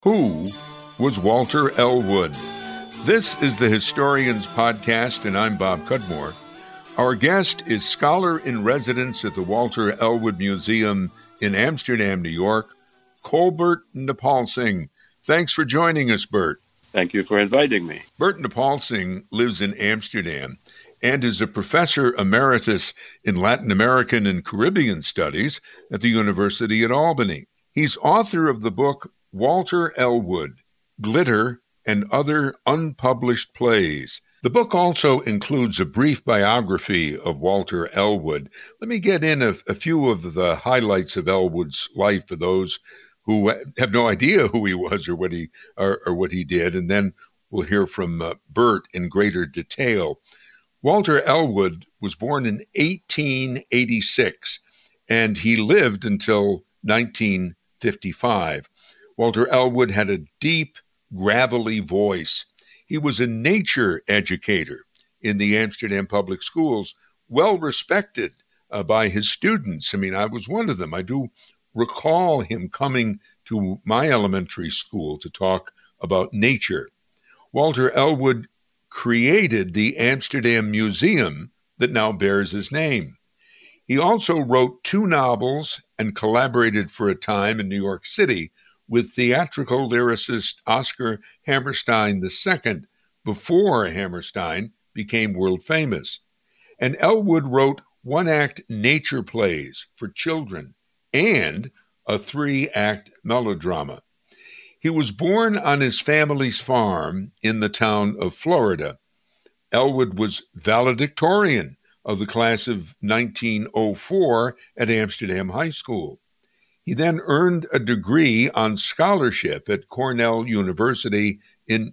Who was Walter Elwood? This is the Historians Podcast, and I'm Bob Cudmore. Our guest is scholar-in-residence at the Walter Elwood Museum in Amsterdam, New York, Colbert Nepalsingh. Thanks for joining us, Bert. Thank you for inviting me. Bert Nepalsingh lives in Amsterdam and is a professor emeritus in Latin American and Caribbean Studies at the University at Albany. He's author of the book Walter Elwood, Glitter and Other Unpublished Plays. The book also includes a brief biography of Walter Elwood. Let me get in a few of the highlights of Elwood's life for those who have no idea who he was or what he did, and then we'll hear from Bert in greater detail. Walter Elwood was born in 1886, and he lived until 1955. Walter Elwood had a deep, gravelly voice. He was a nature educator in the Amsterdam public schools, well respected by his students. I mean, I was one of them. I do recall him coming to my elementary school to talk about nature. Walter Elwood created the Amsterdam Museum that now bears his name. He also wrote 2 novels and collaborated for a time in New York City with theatrical lyricist Oscar Hammerstein II before Hammerstein became world famous. And Elwood wrote 1-act nature plays for children and a 3-act melodrama. He was born on his family's farm in the town of Florida. Elwood was valedictorian of the class of 1904 at Amsterdam High School. He then earned a degree on scholarship at Cornell University in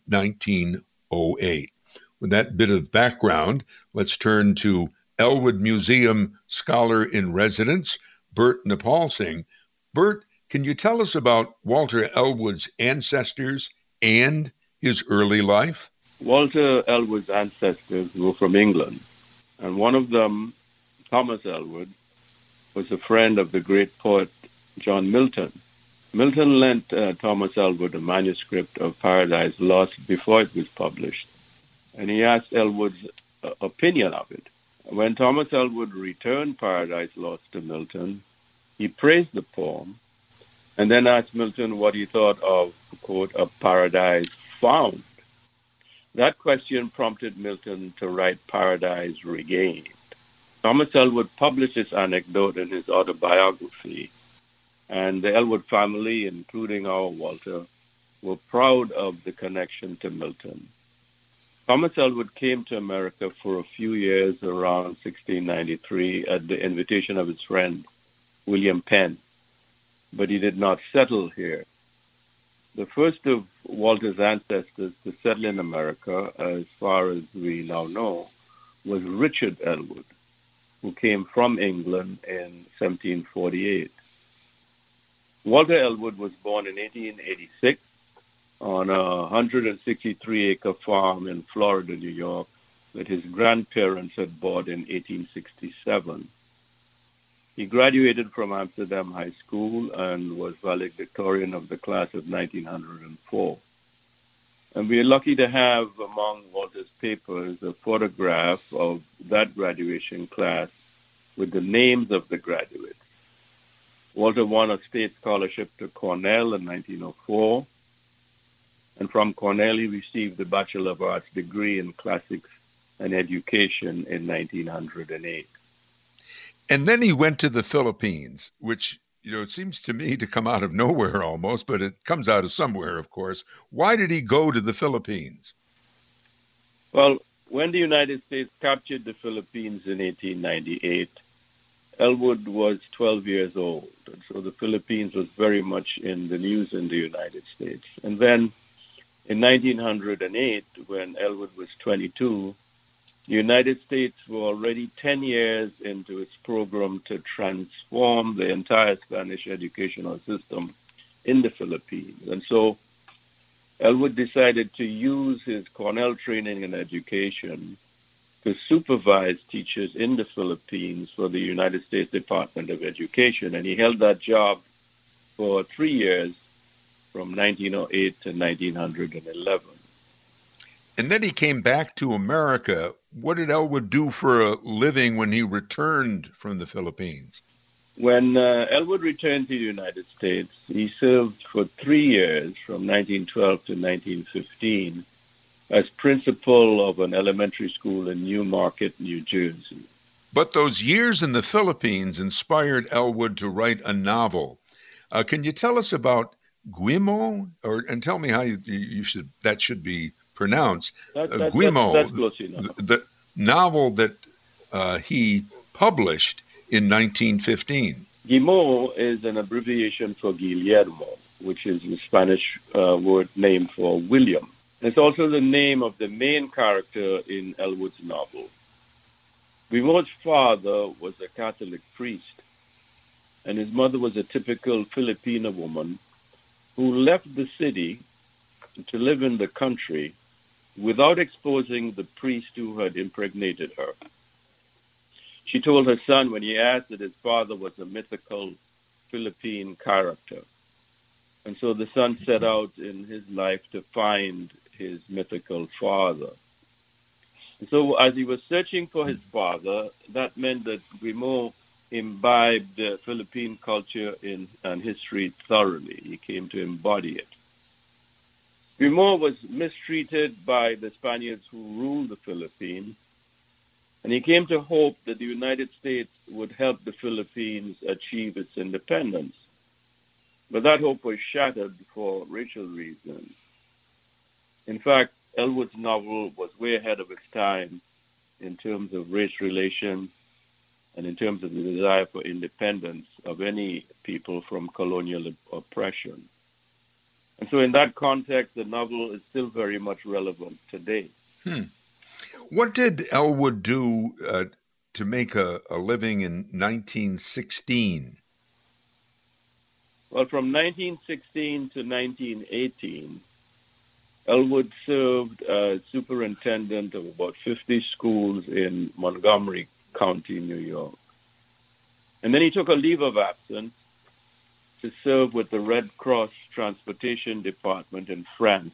1908. With that bit of background, let's turn to Elwood Museum scholar-in-residence, Bert Nepalsingh. Bert, can you tell us about Walter Elwood's ancestors and his early life? Walter Elwood's ancestors were from England, and one of them, Thomas Elwood, was a friend of the great poet John Milton. Milton lent Thomas Elwood a manuscript of Paradise Lost before it was published, and he asked Elwood's opinion of it. When Thomas Elwood returned Paradise Lost to Milton, he praised the poem and then asked Milton what he thought of, quote, a paradise found. That question prompted Milton to write Paradise Regained. Thomas Elwood published this anecdote in his autobiography, and the Elwood family, including our Walter, were proud of the connection to Milton. Thomas Elwood came to America for a few years around 1693 at the invitation of his friend, William Penn, but he did not settle here. The first of Walter's ancestors to settle in America, as far as we now know, was Richard Elwood, who came from England in 1748. Walter Elwood was born in 1886 on a 163-acre farm in Florida, New York, that his grandparents had bought in 1867. He graduated from Amsterdam High School and was valedictorian of the class of 1904. And we are lucky to have among Walter's papers a photograph of that graduation class with the names of the graduates. Walter won a state scholarship to Cornell in 1904, and from Cornell he received the Bachelor of Arts degree in Classics and Education in 1908. And then he went to the Philippines, which, it seems to me to come out of nowhere almost, but it comes out of somewhere, of course. Why did he go to the Philippines? Well, when the United States captured the Philippines in 1898, Elwood was 12 years old, and so the Philippines was very much in the news in the United States. And then in 1908, when Elwood was 22, the United States were already 10 years into its program to transform the entire Spanish educational system in the Philippines. And so Elwood decided to use his Cornell training and education to supervise teachers in the Philippines for the United States Department of Education. And he held that job for 3 years from 1908 to 1911. And then he came back to America. What did Elwood do for a living when he returned from the Philippines? When Elwood returned to the United States, he served for 3 years, from 1912 to 1915, as principal of an elementary school in Newmarket, New Jersey. But those years in the Philippines inspired Elwood to write a novel. Can you tell us about Guimo, and tell me how that should be pronounced? Guimo, that's close enough. The novel that he published in 1915. Guimo is an abbreviation for Guillermo, which is the Spanish word name for William. It's also the name of the main character in Elwood's novel. Guimo's father was a Catholic priest, and his mother was a typical Filipina woman who left the city to live in the country without exposing the priest who had impregnated her. She told her son when he asked that his father was a mythical Philippine character. And so the son set out in his life to find his mythical father. And so as he was searching for his father, that meant that Guimo imbibed Philippine culture and history thoroughly. He came to embody it. Guimo was mistreated by the Spaniards who ruled the Philippines, and he came to hope that the United States would help the Philippines achieve its independence. But that hope was shattered for racial reasons. In fact, Elwood's novel was way ahead of its time in terms of race relations and in terms of the desire for independence of any people from colonial oppression. And so in that context, the novel is still very much relevant today. What did Elwood do to make a living in 1916? Well, from 1916 to 1918, Elwood served as superintendent of about 50 schools in Montgomery County, New York. And then he took a leave of absence to serve with the Red Cross Transportation Department in France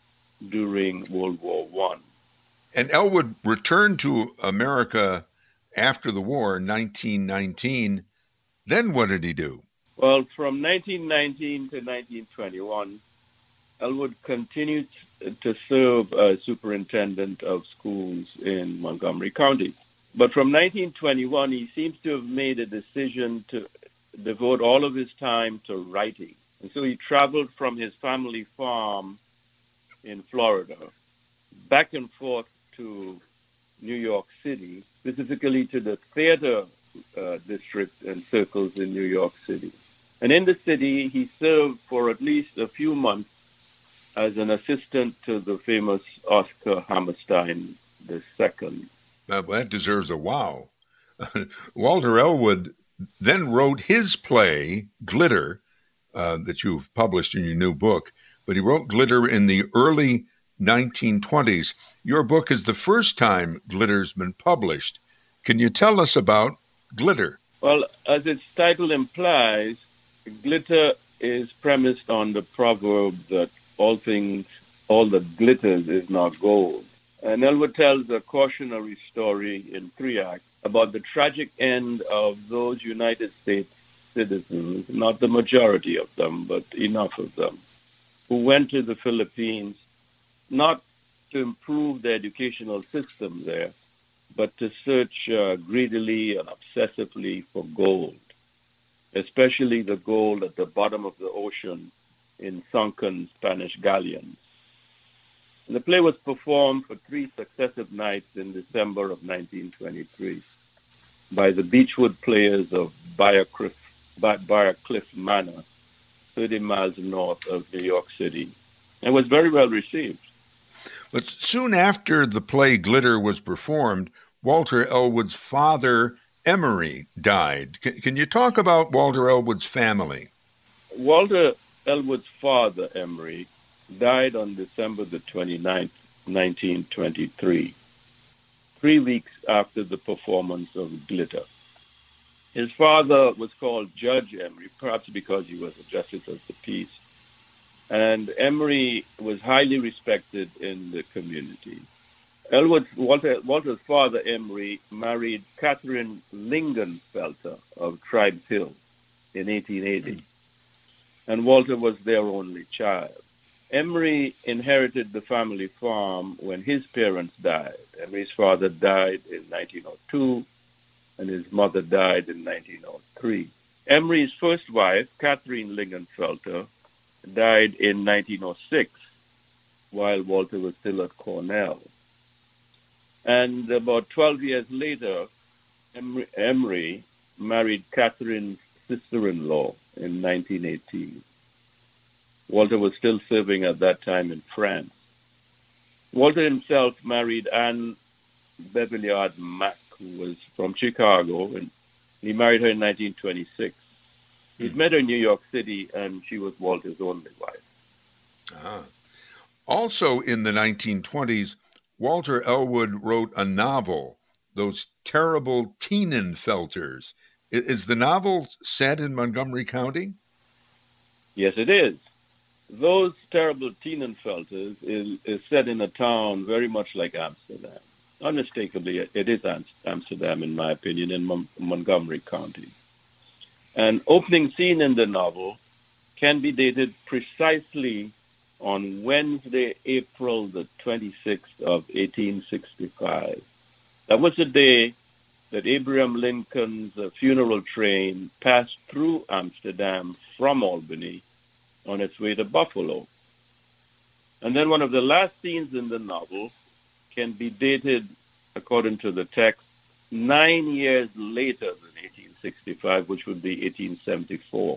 during World War I. And Elwood returned to America after the war in 1919. Then what did he do? Well, from 1919 to 1921, Elwood continued to serve as superintendent of schools in Montgomery County. But from 1921, he seems to have made a decision to devote all of his time to writing. And so he traveled from his family farm in Florida back and forth to New York City, specifically to the theater district and circles in New York City. And in the city, he served for at least a few months as an assistant to the famous Oscar Hammerstein II. That deserves a wow. Walter Elwood then wrote his play, Glitter, that you've published in your new book, but he wrote Glitter in the early 1920s. Your book is the first time Glitter's been published. Can you tell us about Glitter? Well, as its title implies, Glitter is premised on the proverb that all that glitters is not gold. And Elwood tells a cautionary story in 3 acts about the tragic end of those United States citizens, not the majority of them, but enough of them, who went to the Philippines not to improve the educational system there, but to search greedily and obsessively for gold, especially the gold at the bottom of the ocean in sunken Spanish galleons. And the play was performed for 3 successive nights in December of 1923 by the Beechwood Players of Briarcliff Manor, 30 miles north of New York City, and was very well received. But soon after the play Glitter was performed, Walter Elwood's father, Emery, died. Can you talk about Walter Elwood's family? Walter Elwood's father, Emery, died on December the 29th, 1923, 3 weeks after the performance of Glitter. His father was called Judge Emery, perhaps because he was a justice of the peace. and Emery was highly respected in the community. Walter's father, Emery, married Catherine Lingenfelter of Tribes Hill in 1880, and Walter was their only child. Emery inherited the family farm when his parents died. Emery's father died in 1902, and his mother died in 1903. Emery's first wife, Catherine Lingenfelter, died in 1906, while Walter was still at Cornell. And about 12 years later, Emery married Catherine's sister-in-law in 1918. Walter was still serving at that time in France. Walter himself married Anne Bevilliard Mack, who was from Chicago, and he married her in 1926. He'd met her in New York City, and she was Walter's only wife. Also in the 1920s, Walter Elwood wrote a novel, Those Terrible Tienenfelters. Is the novel set in Montgomery County? Yes, it is. Those Terrible Tienenfelters is set in a town very much like Amsterdam. Unmistakably, it is Amsterdam, in my opinion, in Montgomery County. An opening scene in the novel can be dated precisely on Wednesday, April the 26th of 1865. That was the day that Abraham Lincoln's funeral train passed through Amsterdam from Albany on its way to Buffalo. And then one of the last scenes in the novel can be dated, according to the text, 9 years later than 1865, which would be 1874.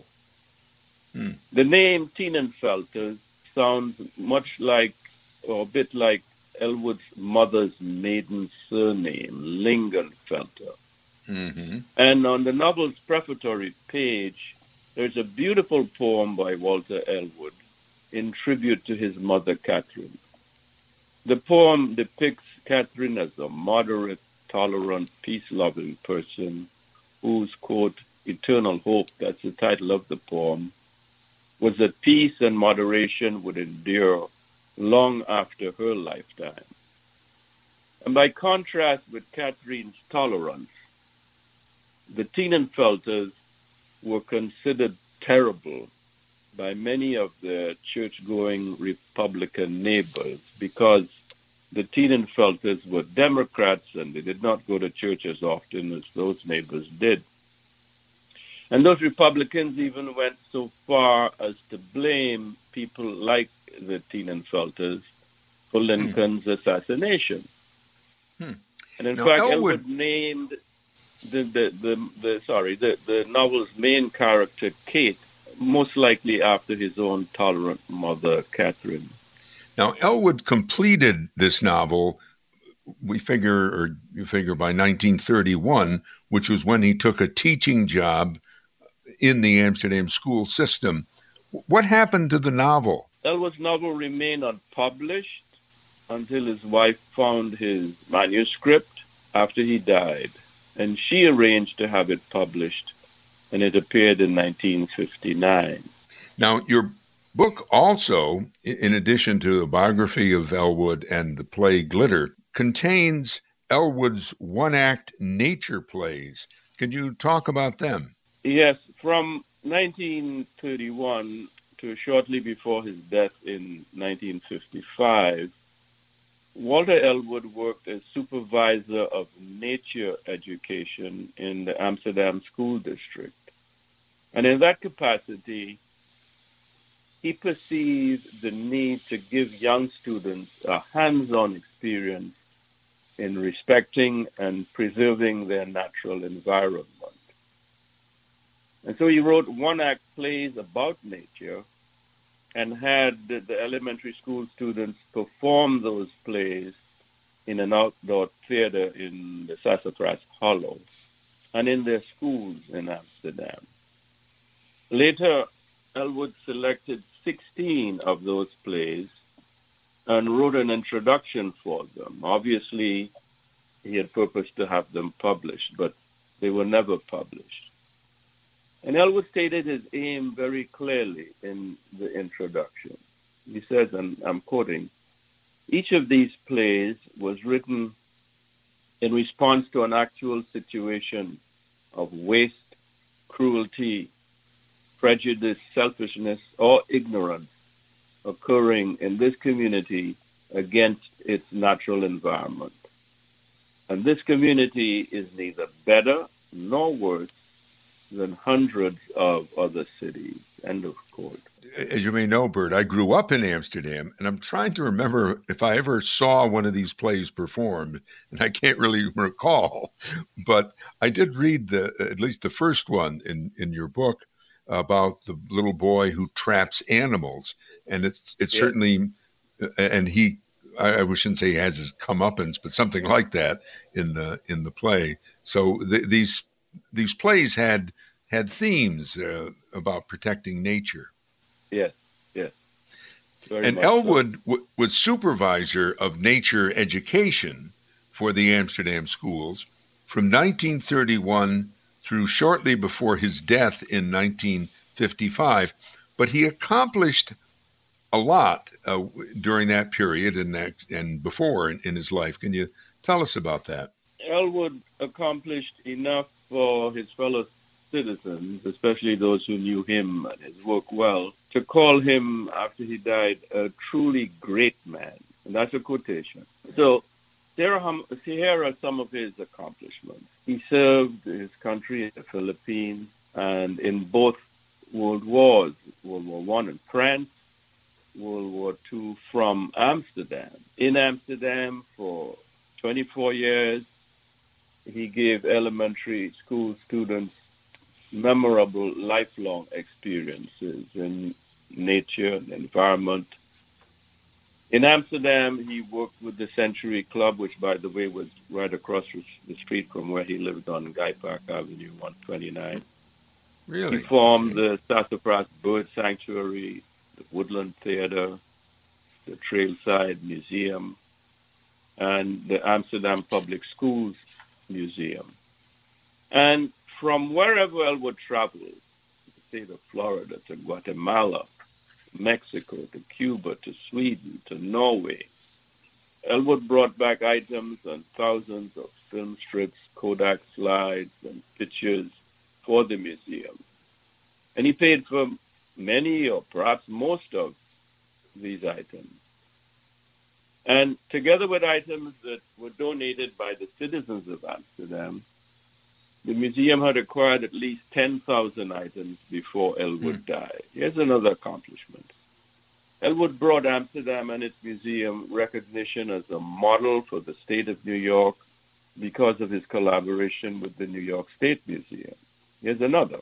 The name Tienenfelters sounds much like, or a bit like, Elwood's mother's maiden surname, Lingenfelter. And on the novel's prefatory page, there's a beautiful poem by Walter Elwood in tribute to his mother, Catherine. The poem depicts Catherine as a moderate, tolerant, peace-loving person whose, quote, eternal hope, that's the title of the poem, was that peace and moderation would endure long after her lifetime. And by contrast with Catherine's tolerance, the Tienenfelters were considered terrible by many of their church-going Republican neighbors because the Tienenfelters were Democrats and they did not go to church as often as those neighbors did. And those Republicans even went so far as to blame people like the Tienenfelters for Lincoln's assassination. And in fact, Elwood named the novel's main character, Kate, most likely after his own tolerant mother, Catherine. Now, Elwood completed this novel, you figure by 1931, which was when he took a teaching job in the Amsterdam school system. What happened to the novel? Elwood's novel remained unpublished until his wife found his manuscript after he died, and she arranged to have it published, and it appeared in 1959. Now, your book also, in addition to a biography of Elwood and the play Glitter, contains Elwood's one-act nature plays. Can you talk about them? Yes, from 1931 to shortly before his death in 1955, Walter Elwood worked as supervisor of nature education in the Amsterdam School District. And in that capacity, he perceived the need to give young students a hands-on experience in respecting and preserving their natural environment. And so he wrote one-act plays about nature and had the elementary school students perform those plays in an outdoor theater in the Sassafras Hollow and in their schools in Amsterdam. Later, Elwood selected 16 of those plays and wrote an introduction for them. Obviously, he had purposed to have them published, but they were never published. And Elwood stated his aim very clearly in the introduction. He says, and I'm quoting, each of these plays was written in response to an actual situation of waste, cruelty, prejudice, selfishness, or ignorance occurring in this community against its natural environment. And this community is neither better nor worse than hundreds of other cities. End of quote. As you may know, Bert, I grew up in Amsterdam, and I'm trying to remember if I ever saw one of these plays performed, and I can't really recall. But I did read at least the first one in your book about the little boy who traps animals, and it's Yes. certainly, and he. I shouldn't say he has his comeuppance, but something like that in the play. So these plays had themes about protecting nature. Yes, yes. Very And much Elwood was supervisor of nature education for the Amsterdam schools from 1931 through shortly before his death in 1955. But he accomplished a lot during that period and before in his life. Can you tell us about that? Elwood accomplished enough for his fellow citizens, especially those who knew him and his work well, to call him, after he died, a truly great man. And that's a quotation. So here are some of his accomplishments. He served his country in the Philippines and in both World Wars, World War I in France, World War II from Amsterdam. In Amsterdam for 24 years, he gave elementary school students memorable lifelong experiences in nature and environment. In Amsterdam, he worked with the Century Club, which, by the way, was right across the street from where he lived on Guy Park Avenue, 129. Really? He formed the Sassafras Bird Sanctuary, the Woodland Theater, the Trailside Museum, and the Amsterdam Public Schools Museum. And from wherever Elwood traveled, the state of Florida to Guatemala, Mexico to Cuba to Sweden to Norway, Elwood brought back items and thousands of film strips, Kodak slides, and pictures for the museum. And he paid for many or perhaps most of these items. And together with items that were donated by the citizens of Amsterdam, the museum had acquired at least 10,000 items before Elwood died. Here's another accomplishment. Elwood brought Amsterdam and its museum recognition as a model for the state of New York because of his collaboration with the New York State Museum. Here's another.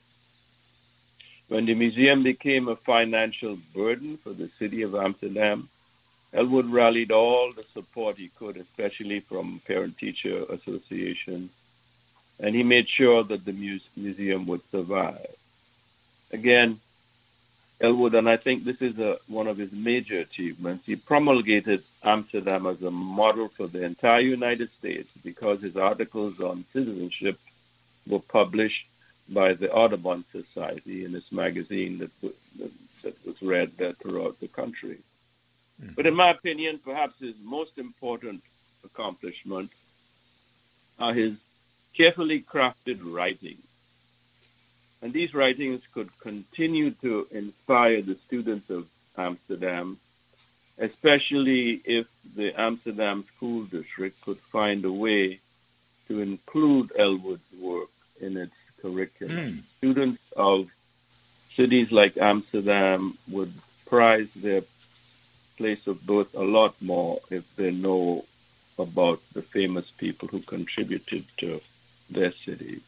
When the museum became a financial burden for the city of Amsterdam, Elwood rallied all the support he could, especially from parent-teacher associations, and he made sure that the museum would survive. Again, Elwood, and I think this is one of his major achievements, he promulgated Amsterdam as a model for the entire United States because his articles on citizenship were published by the Audubon Society in this magazine that was read throughout the country. Mm-hmm. But in my opinion, perhaps his most important accomplishment are his carefully crafted writings. And these writings could continue to inspire the students of Amsterdam, especially if the Amsterdam School District could find a way to include Elwood's work in its curriculum. Students of cities like Amsterdam would prize their place of birth a lot more if they know about the famous people who contributed to their cities.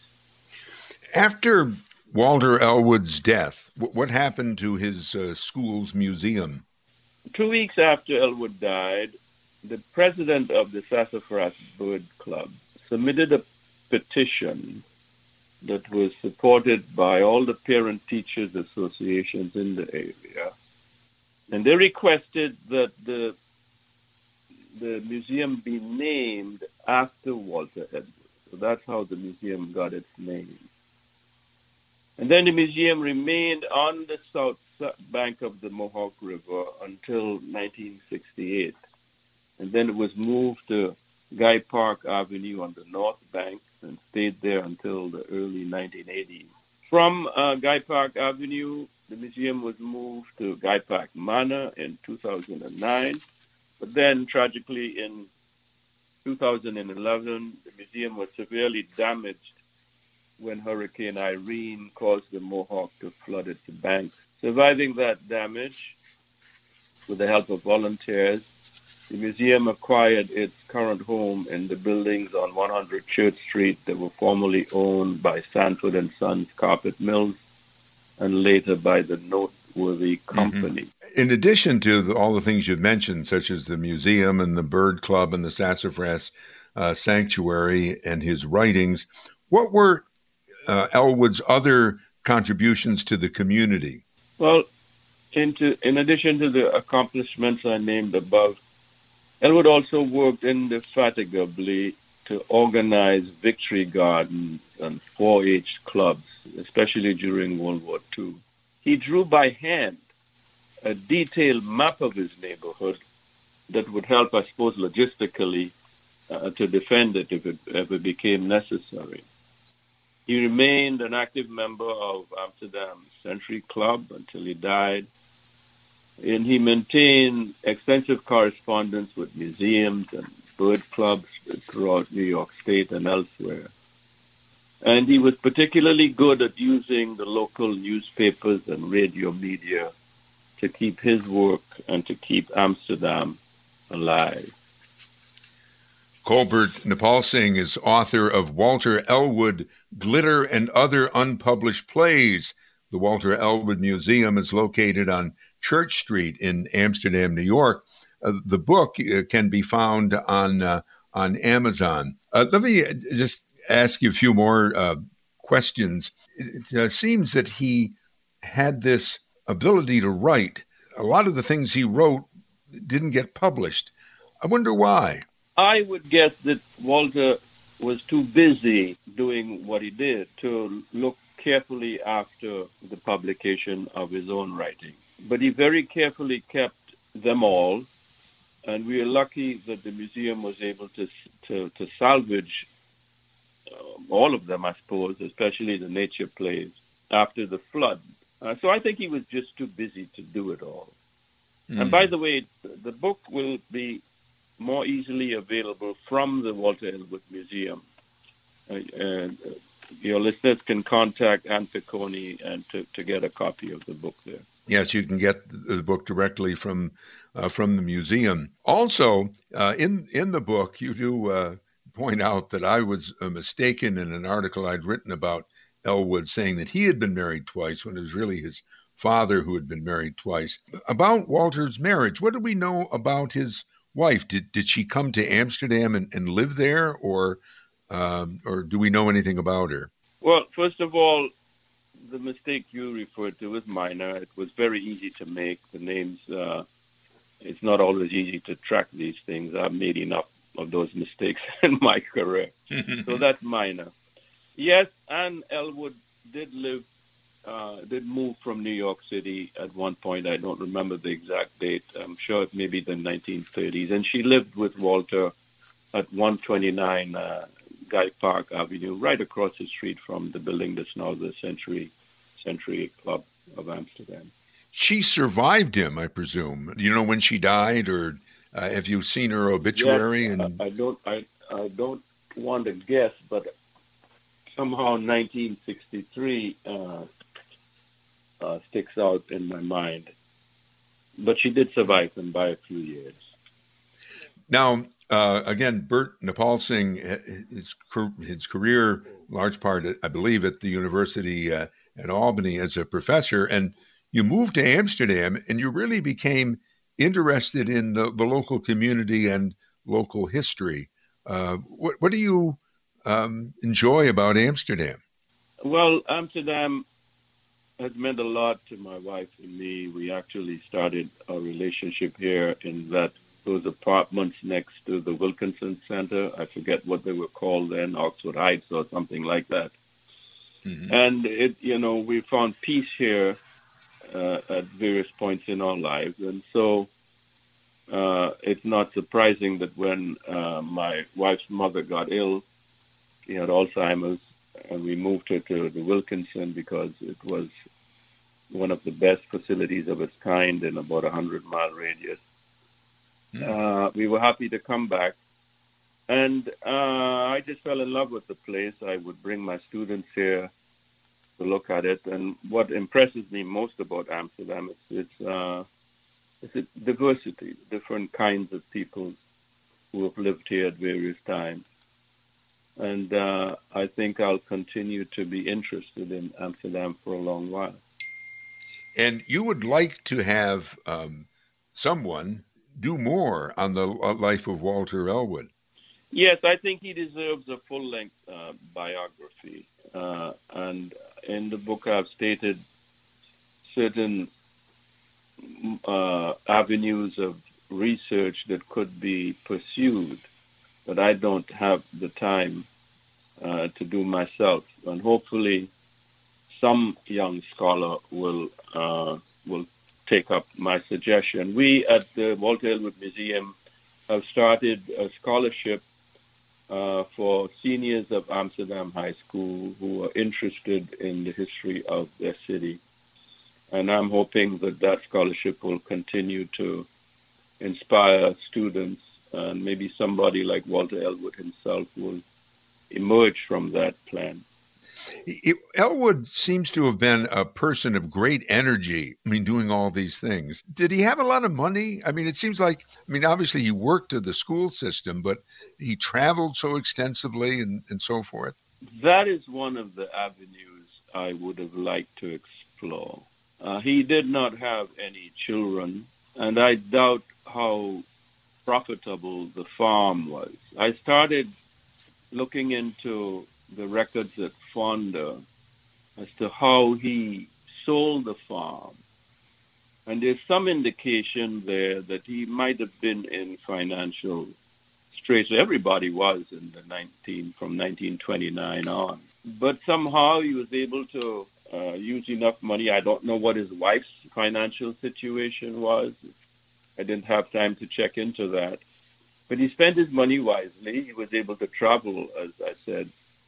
After Walter Elwood's death, what happened to his school's museum? 2 weeks after Elwood died, the president of the Sassafras Bird Club submitted a petition that was supported by all the parent-teachers associations in the area. And they requested that the museum be named after Walter Edward. So that's how the museum got its name. And then the museum remained on the south bank of the Mohawk River until 1968. And then it was moved to Guy Park Avenue on the north bank and stayed there until the early 1980s. From Guy Park Avenue, the museum was moved to Guy Park Manor in 2009. But then, tragically, in 2011, the museum was severely damaged when Hurricane Irene caused the Mohawk to flood its banks. Surviving that damage, with the help of volunteers, the museum acquired its current home in the buildings on 100 Church Street that were formerly owned by Sanford and Sons Carpet Mills and later by the Noteworthy Company. In addition to all the things you've mentioned, such as the museum and the Bird Club and the Sassafras Sanctuary and his writings, what were Elwood's other contributions to the community? Well, in addition to the accomplishments I named above, Elwood also worked indefatigably to organize victory gardens and 4-H clubs, especially during World War II. He drew by hand a detailed map of his neighborhood that would help, I suppose, logistically to defend it if it ever became necessary. He remained an active member of Amsterdam Century Club until he died, and he maintained extensive correspondence with museums and bird clubs throughout New York State and elsewhere. And he was particularly good at using the local newspapers and radio media to keep his work and to keep Amsterdam alive. Colbert Nepal-Singh is author of Walter Elwood, Glitter and Other Unpublished Plays. The Walter Elwood Museum is located on Church Street in Amsterdam, New York. The book can be found on Amazon. Let me just ask you a few more questions. It seems that he had this ability to write. A lot of the things he wrote didn't get published. I wonder why. I would guess that Walter was too busy doing what he did to look carefully after the publication of his own writing. But he very carefully kept them all, and we are lucky that the museum was able to salvage all of them, I suppose, especially the nature plays, after the flood. So I think he was just too busy to do it all. And by the way, the book will be more easily available from the Walter Elwood Museum. Your listeners can contact Ann Piccone and to get a copy of the book there. Yes, you can get the book directly from the museum. Also, in the book, you do point out that I was mistaken in an article I'd written about Elwood, saying that he had been married twice when it was really his father who had been married twice. About Walter's marriage, what do we know about his wife? Did she come to Amsterdam and live there, or do we know anything about her? Well, first of all, the mistake you referred to was minor. It was very easy to make. The names, it's not always easy to track these things. I've made enough of those mistakes in my career. So that's minor. Yes, Ann Elwood did move from New York City at one point. I don't remember the exact date. I'm sure it may be the 1930s. And she lived with Walter at 129 Guy Park Avenue, right across the street from the building that's now the Century Club of Amsterdam. She survived him, I presume. Do you know when she died, or have you seen her obituary? Yes, I don't want to guess, but somehow 1963 sticks out in my mind. But she did survive him by a few years. Now, again, Bert Nepal-Singh, his career, large part, I believe, at the University at Albany as a professor, and you moved to Amsterdam, and you really became interested in the local community and local history. What do you enjoy about Amsterdam? Well, Amsterdam has meant a lot to my wife and me. We actually started our relationship here in those apartments next to the Wilkinson Center. I forget what they were called then, Oxford Heights or something like that. And we found peace here at various points in our lives. And so it's not surprising that when my wife's mother got ill, she had Alzheimer's, and we moved her to the Wilkinson because it was one of the best facilities of its kind in about 100-mile radius. We were happy to come back. And I just fell in love with the place. I would bring my students here to look at it. And what impresses me most about Amsterdam is its diversity, different kinds of people who have lived here at various times. And I think I'll continue to be interested in Amsterdam for a long while. And you would like to have someone do more on the life of Walter Elwood. Yes, I think he deserves a full-length biography. And in the book, I've stated certain avenues of research that could be pursued, but I don't have the time to do myself. And hopefully, some young scholar will take up my suggestion. We at the Walter Elwood Museum have started a scholarship for seniors of Amsterdam High School who are interested in the history of their city. And I'm hoping that scholarship will continue to inspire students, and maybe somebody like Walter Elwood himself will emerge from that plan. Elwood seems to have been a person of great energy, doing all these things. Did he have a lot of money? It seems like, obviously he worked at the school system, but he traveled so extensively and so forth. That is one of the avenues I would have liked to explore. He did not have any children, and I doubt how profitable the farm was. I started looking into the records at Fonda as to how he sold the farm. And there's some indication there that he might have been in financial straits. Everybody was in from 1929 on. But somehow he was able to use enough money. I don't know what his wife's financial situation was. I didn't have time to check into that. But he spent his money wisely. He was able to travel, as I said.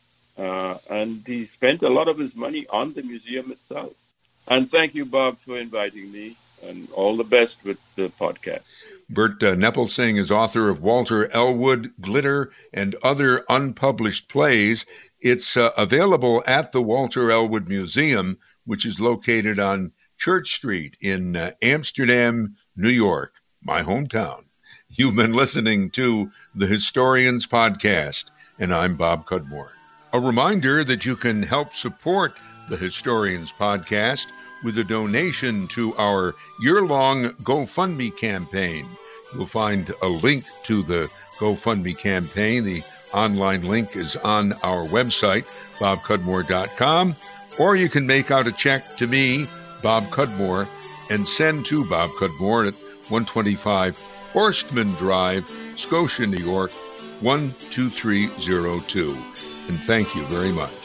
And he spent a lot of his money on the museum itself. And thank you, Bob, for inviting me, and all the best with the podcast. Bert Kneppelsing is author of Walter Elwood, Glitter, and Other Unpublished Plays. It's available at the Walter Elwood Museum, which is located on Church Street in Amsterdam, New York, my hometown. You've been listening to the Historians Podcast, and I'm Bob Cudmore. A reminder that you can help support the Historians Podcast with a donation to our year-long GoFundMe campaign. You'll find a link to the GoFundMe campaign. The online link is on our website, bobcudmore.com, or you can make out a check to me, Bob Cudmore, and send to Bob Cudmore at 125 Horstman Drive, Scotia, New York, 12302. And thank you very much.